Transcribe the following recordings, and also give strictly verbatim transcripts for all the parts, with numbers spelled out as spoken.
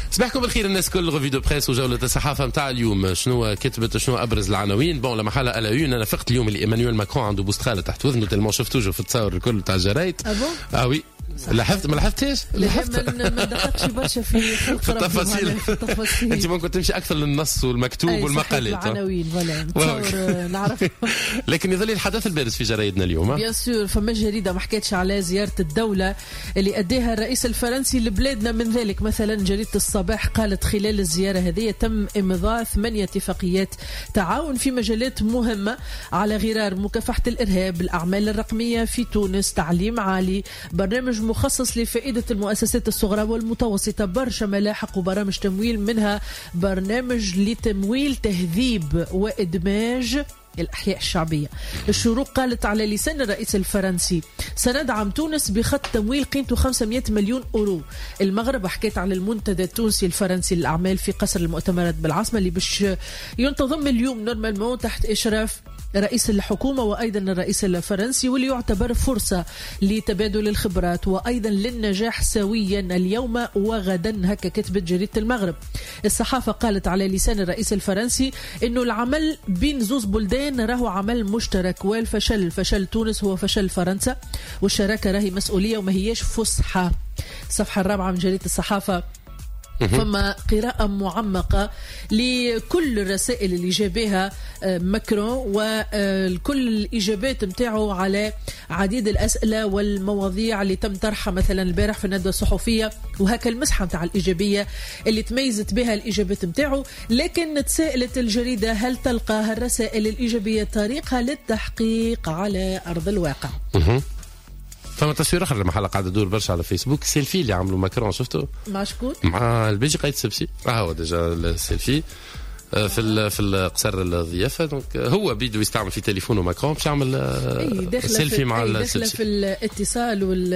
صباحكم بالخير الناس كل. ريفي دو بريس وجولة الصحافة متاع اليوم. شنو كتبت شنو أبرز العناوين؟ بون لما حالة ألا يون أنا فقت اليوم اللي إيمانويل ماكرون عنده بوستخالة تحت وذنه تلمون شفتوه في التصاور الكل تاع الجرايد. أبو؟ آه وي لاحظت ما لاحظتيش؟ لاحظت ما دققتش برشا في في التفاصيل. انت ممكن تمشي اكثر للنص والمكتوب والمقالات العناوين ولا نتصور نعرف. لكن يظل الحدث البارز في جرايدنا اليوم. بيان سور فما جريده ما حكيتش على زياره الدوله اللي اداها الرئيس الفرنسي لبلادنا. من ذلك مثلا جريده الصباح قالت خلال الزياره هذه تم امضاء ثمانيه اتفاقيات تعاون في مجالات مهمه على غرار مكافحه الارهاب، الاعمال الرقميه في تونس، تعليم عالي، برنامج مخصص لفائدة المؤسسات الصغرى والمتوسطة، برشا ملاحق وبرامج تمويل، منها برنامج لتمويل تهذيب وإدماج الأحياء الشعبية. الشروق قالت على لسان الرئيس الفرنسي سندعم تونس بخط تمويل قيمته خمسمائة مليون أورو. المغرب حكيت على المنتدى التونسي الفرنسي للأعمال في قصر المؤتمرات بالعاصمة اللي باش ينتظم اليوم نورمالمون تحت إشراف رئيس الحكومة وأيضا الرئيس الفرنسي، واللي يعتبر فرصة لتبادل الخبرات وأيضا للنجاح سويا اليوم وغدا. هكا كتبت جريدة المغرب. الصحافة قالت على لسان الرئيس الفرنسي إنه العمل بين زوز بلدان راهو عمل مشترك، والفشل فشل تونس هو فشل فرنسا، والشراكة راهي مسؤولية وما هيش فسحة. الصفحة الرابعة من جريدة الصحافة فما قراءة معمقة لكل الرسائل اللي جابها ماكرون وكل الإجابات متاعه على عديد الأسئلة والمواضيع اللي تم طرحها مثلا البارح في الندوة الصحفية، وهكا المسحة متاع الإيجابية اللي تميزت بها الإجابات متاعه. لكن تساءلت الجريدة هل تلقى هالرسائل الإيجابية طريقها للتحقيق على أرض الواقع؟ فما تصوير اخر لما حلقه قاعده تدور برشا على فيسبوك، سيلفي اللي عملوا ماكرون شفتوا مع شكون؟ مع البيجي قايد سبسي. اه هو ديجا السيلفي في ال في القصر الضيافه. دونك هو بيدو يستعمل في تليفونه ماكرون باش يعمل سيلفي مع السبسي. داخله في الاتصال وال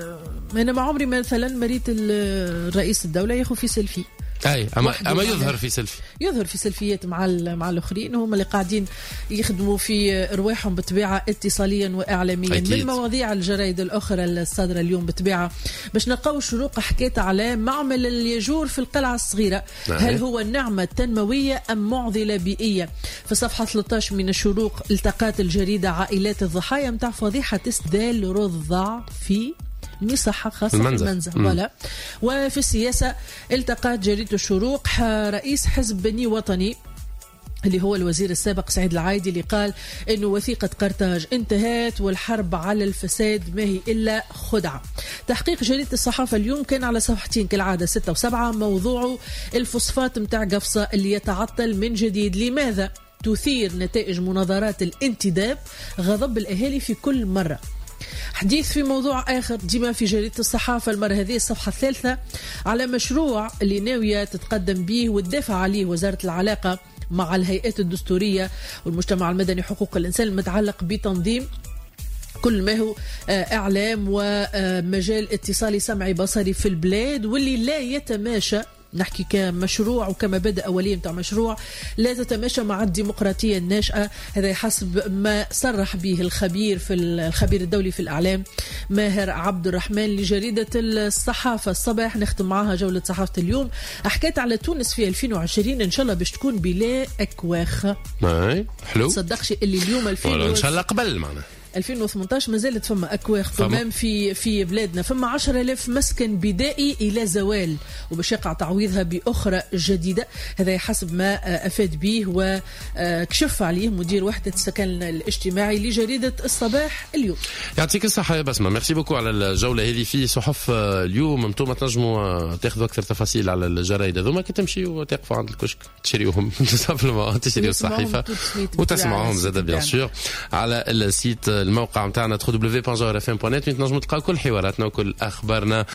انا ما عمري مثلا مريت الرئيس الدوله ياخذ في سيلفي. اي اما اما يظهر في سيلفي يظهر في سيلفيات مع مع الاخرين، هم اللي قاعدين يخدموا في ارواحهم بطبيعه اتصاليا واعلاميا. أكيد. من مواضيع الجرايد الاخرى الصادره اليوم بطبيعه باش نلقاو الشروق حكيت على معمل الياجور في القلعه الصغيره. أي. هل هو نعمه تنمويه ام معضله بيئيه؟ في صفحه ثلاثة عشر من الشروق التقت الجريده عائلات الضحايا متاع فضيحه استدلال رضع في مصحة خاصة في المنزل ولا. وفي السياسة التقت جريدة الشروق رئيس حزب بني وطني اللي هو الوزير السابق سعيد العايدي اللي قال إنه وثيقة قرطاج انتهت والحرب على الفساد ما هي إلا خدعة. تحقيق جريدة الصحافة اليوم كان على صفحتين كالعادة ستة وسبعة، موضوع الفوسفات متاع قفصة اللي يتعطل من جديد. لماذا تثير نتائج مناظرات الانتداب غضب الأهالي في كل مرة؟ حديث في موضوع آخر ديما في جريدة الصحافة المرة هذه الصفحة الثالثة على مشروع اللي ناوية تتقدم به وتدافع عليه وزارة العلاقة مع الهيئات الدستورية والمجتمع المدني حقوق الإنسان المتعلق بتنظيم كل ما هو إعلام ومجال اتصالي سمعي بصري في البلاد، واللي لا يتماشى نحكي كمشروع وكمبادئ أولية متاع مشروع لا تتماشى مع الديمقراطية الناشئة. هذا حسب ما صرح به الخبير في الخبير الدولي في الإعلام ماهر عبد الرحمن لجريدة الصحافة الصباح. نختم معها جولة صحافة اليوم. حكيت على تونس في ألفين وعشرين إن شاء الله باش تكون بلا أكواخ. حلو. تصدقش اللي اليوم ألفين إن شاء الله قبل معنا ألفين وثمانية عشر ما زالت فما أكواخ تمام في في بلادنا. فما عشرة آلاف مسكن بدائي إلى زوال وباش يقع تعويضها بأخرى جديدة. هذا حسب ما أفاد به وكشف عليه مدير وحدة السكن الاجتماعي لجريدة الصباح اليوم. يعطيك الصحة يا بسمة. ميرسي بوكو على الجولة هذه في صحف اليوم. انتم تنجموا تاخذوا أكثر تفاصيل على الجرايد هذوما كي تمشيوا وتقفوا عند الكشك تشريوهم سامبلومون تشريوا الصحيفة وتسمعوهم زاد بيان سور على السيت الموقع متاعنا دبليو دبليو دبليو دوت جوهر اف ام دوت نت. تنجموا تلقاو كل حواراتنا وكل اخبارنا.